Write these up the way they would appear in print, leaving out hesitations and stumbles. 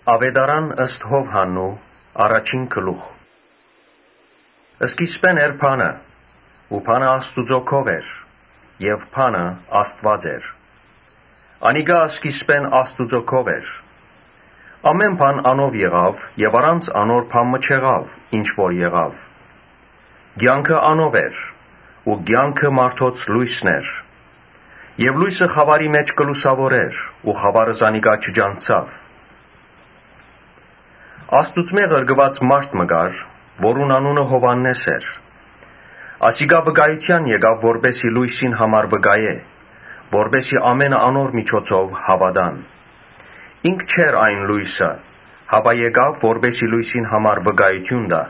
Ավետարան ըստ Հովհաննու առաջին գլուխ։ Սկիզբն էր բանը, ու բանը Աստուծո քով էր, և բանը Աստված էր։ Անիկա սկիզբն Աստուծո քով էր։ Ամեն բան անով եղավ, և առանց անոր բան մը չեղավ, ինչ որ եղավ։ Կյանքը անով էր, ու կյանքը մարդոց լույսն էր։ Եվ լույսը խավարի մեջ կլուսավորեր, ու խավարը զանիկա չջանցավ։ Աստուծմե ղրգված մարդ մը կար, որուն անունը Հովհաննես էր։ Ասիկա վկայության եկավ, որպեսի լույսին համար վկայե, որպեսի ամենը անոր միջոցով հավատան։ Ինք չէր այն լույսը, հապա եկավ, որպեսի լույսին համար վկայություն տա։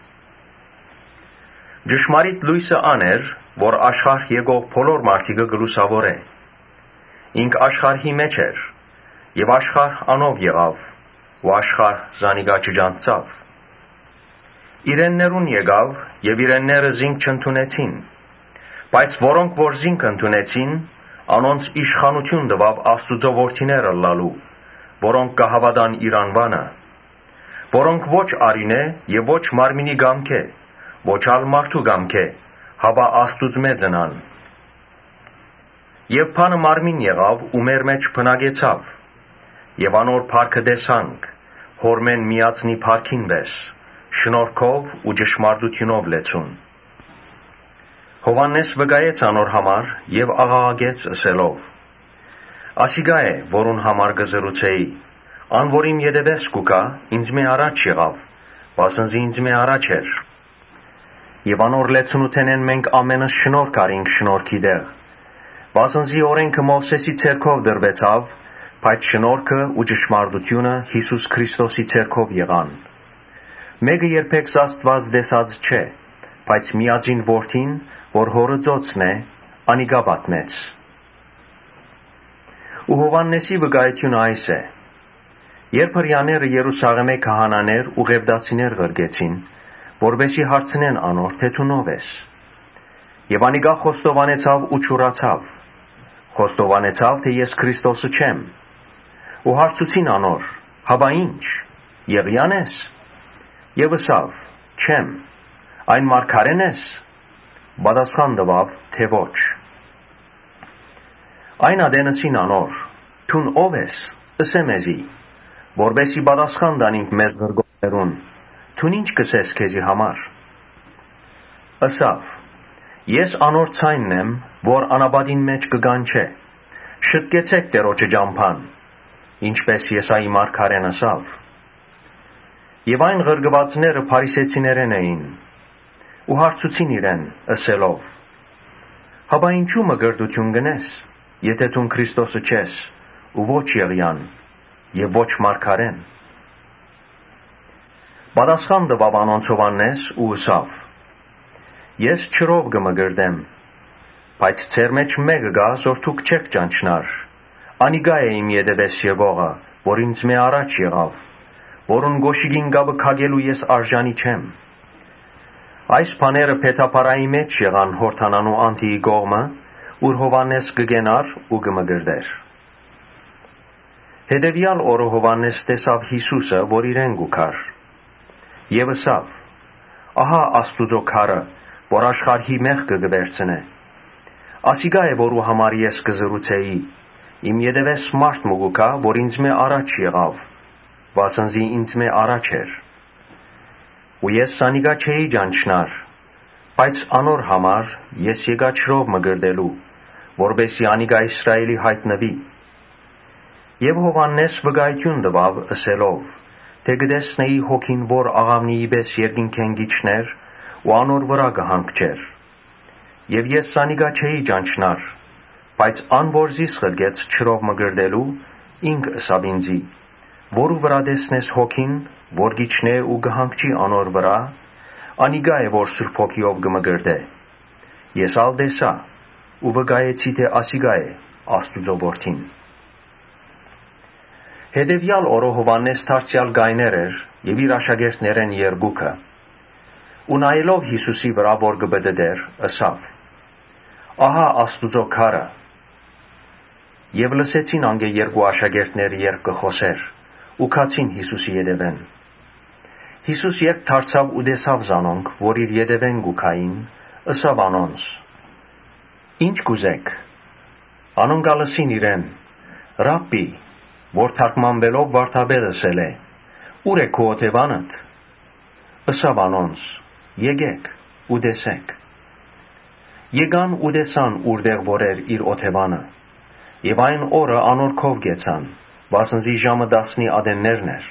Ճշմարիտ լույսը ան էր, որ աշխարհ եկող բոլոր մարդիկը կլուսավորե։ Ինք աշխարհի մեջ էր, և աշխարհ անով եղավ, ու աշխարհ զանիկա չջանցավ։ Իրեններուն եկավ, և իրենները զինք չընդունեցին, բայց որոնք որ զինք ընդունեցին, անոնց իշխանություն տվավ Աստուծո որդիները ըլլալու, որոնք կհավատան իր անվանը, որոնք ոչ արյունե և ոչ մարմինի կամք է, ոչ ալ մարդու կամք է, հապա Աստուծմե ծնան։ Եվ բանը մարմին եղավ ու մեր մեջ բնակեցավ, և անոր փառքը տեսանք, հորմեն միածնի փառքին պես, շնորհքով ու ճշմարտությունով լեցուն։ Հովհաննես վկայեց անոր համար և աղաղակեց ըսելով. «Ասիկա է, որուն համար կզրուցեի, ան որ իմ ետևես կուքա, ինձմե առաջ եղավ, վասնզի ինձմե առաջ էր։ Եվ անոր լեցունութենեն մենք ամենս շնորհք արինք շնորհքի տեղ, վասնզի օրենքը Մովսեսի ցերքով դրվեցավ, բայց շնորհքը ու ճշմարտությունը Հիսուս Քրիստոսի ցերքով եղան։ Մեկը երբեք Աստված տեսած չէ, բայց միածին որդին, որ հորը ծոցն է, անիկա պատմեց»։ Ու Հովհաննեսի վկայությունը այս է. երբ հրեաները Երուսաղեմե քահանաներ ու ղևտացիներ ղրկեցին, որպեսզի հարցնեն անոր, թե դու ո՞վ ես։ Եվ անիկա խոստովանեցավ ու չուրացավ, խոստովանեցավ, թե ես Քրիստոսը չեմ։ Ու հարցուցին անոր. «Հապա ի՞նչ, Եղիան ես»։ Եվ ըսավ. «Չեմ»։ «Այն մարգարեն ես»։ Պատասխան տվավ, թե ոչ։ Այն ատենսին անոր. «Դուն ո՞վ ես, ըսե մեզի, որպեսզի պատասխան տանինք մեզ ղրկողներուն, դուն ի՞նչ կսես քեզի համար»։ Ըսավ. «Ես անոր ցայնն եմ, որ անապատին մեջ կկանչե. շտկեցեք Տերոջը ճամփան, ինչպես Եսայի մարգարեն ըսավ»։ Եվ այն ղրկվածները փարիսեցիներեն էին, ու հարցուցին իրեն, ըսելով. «Հապա ինչու մկրտություն կնես, եթե դու Քրիստոսը չես, ու ոչ Եղիան, և ոչ մարգարեն»։ Պատասխան տվավ անոնց Հովհաննես ու ըսավ. «Ես ջրով կմկրտեմ, բայց ձեր մեջ մեկը կա, որ դուք չեք ճանչնար, անիկա է իմ ետևես եկողը, որ ինձմե առաջ եղավ, որուն կոշիկին կապը քագելու ես արժանի չեմ»։ Այս բաները Փեթափարայի մեջ եղան Հորդանանու անդիի կողմը, ուր Հովհաննես կգենար ու կմկրտեր։ Հետևյալ օրը Հովհաննես տեսավ Հիսուսը, որ իրեն կուքար, և ըսավ. «Ահա Աստուծո քարը, որ աշխարհի մեղքը կվերցնե։ Ասիկա է, որու համար ես կզրուցեի, իմ ետևես մարդ մը կուքա, որ ինձմե առաջ եղավ, վասնզի ինձմե առաջ էր։ Ու ես զանիկա չէի ճանչնար, բայց անոր համար ես եկա ջրով մկրտելու, որպեսզի անիկա Իսրայելի հայտնվի»։ Եվ Հովհաննես վկայություն տվավ ըսելով, թե կտեսնեի հոգին, որ աղավնիի պես երկինքեն կիջներ ու անոր վրա կհանգչեր։ Եվ ես զանիկա չէի ճանչնար, բայց ան որ զիս ղրկեց ջրով մկրտելու, ինք ըսավ ինձի. «Որու վրա տեսնես հոգին, որ կիջնե ու կհանգչի անոր վրա, անիկա է, որ Սուրբ Հոգիով կմկրտե»։ Ես ալ տեսա ու վկայեցի, թե ասիկա է Աստուծո որդին։ Հետևյալ օրը Հովհաննես դարձյալ գայներ էր և իր աշակերտներեն երկուքը, ու նայելով Հիսուսի վրա, որ կպտտեր, ըսավ. «Ահա Աստուծո քարը»։ Եվ լսեցին անգե երկու աշակերտները երբ կխոսեր, ու քացին Հիսուսի ետևեն։ Հիսուս երբ դարձավ ու տեսավ զանոնք, որ իր ետևեն գուքային, ըսավ անոնց. «Ինչ կուզեք»։ Անոնք ալսին իրեն. «Ռաբբի», որ թարգմանվելով վարդապետ ըսել է, «Ուր է քո օթևանդ»։ Ըսավ անոնց. «Եկեք ու տեսեք»։ Եկան ու տեսան ուրդեղ որ էր իր օթևանը, եւ այն օրը անորքով գեցան, վասնզի ժամը 10 ատեններն էր։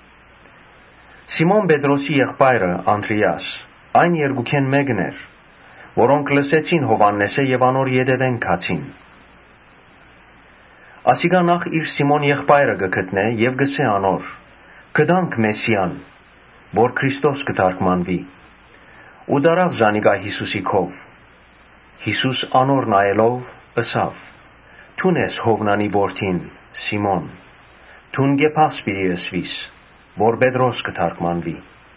Սիմոն Պետրոսի եղբայրը Անդրեաս այն երկուքեն մեկն էր, որոնք լսեցին Հովհաննեսը եւ անոր ետևեն քացին։ Ասիկա նախ իր Սիմոն եղբայրը կգտնե եւ գսե անոր. «Գտանք Մեսիան», որ Քրիստոս կթարգմանվի, ու դարավ զանիկա Հիսուսի քով։ Հիսուս անոր նայելով ըսավ. «Թուն ես Հովնանի որդին, Սիմոն, թուն Կեփաս պիտի ըսվիս, որ Պետրոս կթարգմանվի»։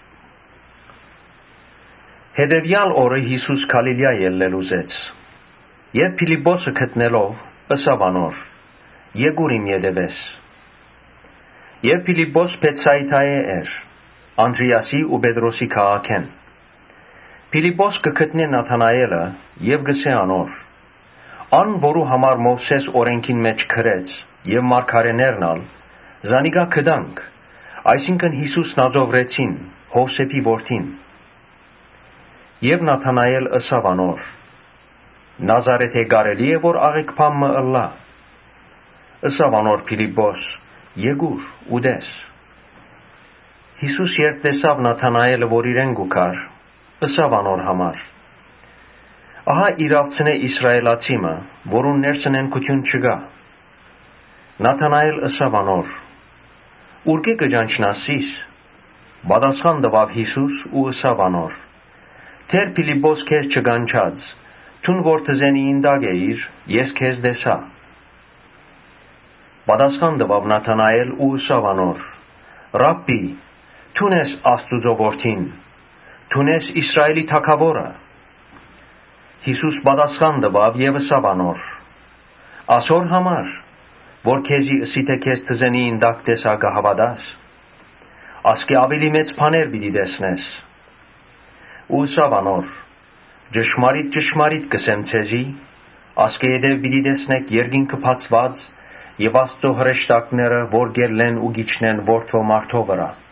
Հետևյալ օրը Հիսուս Գալիլեա ելնել ուզեց, եւ Փիլիպպոսը գտնելով ըսավ անոր. «Եկուր իմ ետևես»։ Եվ Փիլիպպոս Բեթսայիդայե էր, Անդրեասի ու Պետրոսի քաղաքեն։ Փիլիպպոս կգտնե Նաթանայելը եւ գսե անոր. «Ան, որու համար Մովսես օրենքին մեջ գրեց եւ մարգարեներն ալ, զանիկա գտանք, այսինքն Հիսուսն ածովրեցին, Հովսեփի որդին»։ Եվ Նաթանայել ըսավ անոր. «Նազարեթե կարելի է որ աղեկ բան մը ըլլա»։ Ըսավ անոր Փիլիպպոս. «Եկուր ու տես»։ Հիսուս երբ տեսավ Նաթանայելը, որ իրեն գուքար, ըսավ անոր համար. «Ահա իրավցնե Իսրայելացիմը, որուն ներսնեն քություն չկա»։ Նաթանայել ըսավ անոր. «Ուրկե կճանչնասիս»։ Պատասխան տվավ Հիսուս ու ըսավ անոր. «Թեր Փիլիպպոս քեզ չկանչած, թուն որ թզենիին տակ էիր, ես քեզ տեսա»։ Պատասխան տվավ Նաթանայել ու ըսավ անոր. «Ռաբբի, թուն ես Աստուծո որդին, թուն ես Իսրայելի թագավորը»։ Հիսուս պատասխան տվավ եւ ըսավ անոր. «Ասոր համար, որ քեզի ըսի թե քեզ թզենիին տակ տեսա կհավատաս, ասկե ավելի մեծ բաներ պիտի տեսնես»։ Ու ըսավ անոր. «Ճշմարիտ ճշմարիտ կսեմ ցեզի, ասկե յետև պիտի տեսնեք երկինքը բացված եւ Աստծո հրեշտակները, որ գելեն ու գիչնեն որդվո մարդու վրա»։